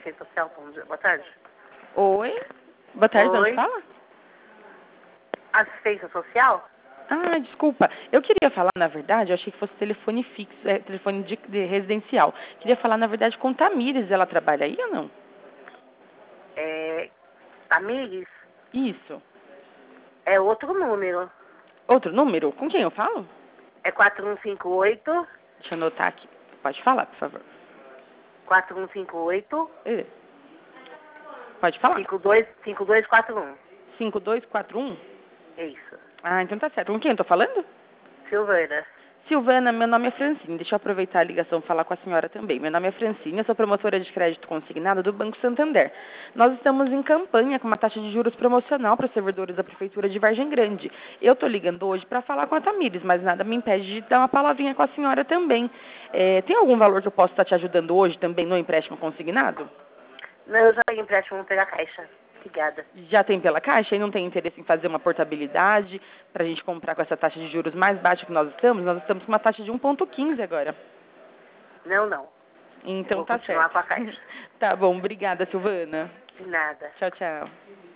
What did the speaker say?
assistente social. Bom dia. Boa tarde. Oi? Boa tarde, de Oi. onde fala? Assistência social? Ah, desculpa. Eu queria falar, na verdade, eu achei que fosse telefone fixo, telefone de residencial. Queria falar, na verdade, com Tamires. Ela trabalha aí ou não? É... Tamires? Isso. É outro número. Outro número? Com quem eu falo? É 4158 Deixa eu anotar aqui. Pode falar, por favor. 4158 É. Pode falar. 5241. 5241? É isso. Ah, então tá certo. Com quem eu tô falando? Silvana. Silvana, meu nome é Francine. Deixa eu aproveitar a ligação e falar com a senhora também. Meu nome é Francine, eu sou promotora de crédito consignado do Banco Santander. Nós estamos em campanha com uma taxa de juros promocional para os servidores da Prefeitura de Vargem Grande. Eu estou ligando hoje para falar com a Tamires, mas nada me impede de dar uma palavrinha com a senhora também. Tem algum valor que eu possa estar te ajudando hoje também no empréstimo consignado? Não, eu já tenho empréstimo pela Caixa. Obrigada. Já tem pela Caixa e não tem interesse em fazer uma portabilidade para a gente comprar com essa taxa de juros mais baixa que nós estamos? Nós estamos com uma taxa de 1,15 agora. Não, não. Eu Então vou tá continuar certo. com a Caixa. Tá bom, obrigada, Silvana. De nada. Tchau, tchau.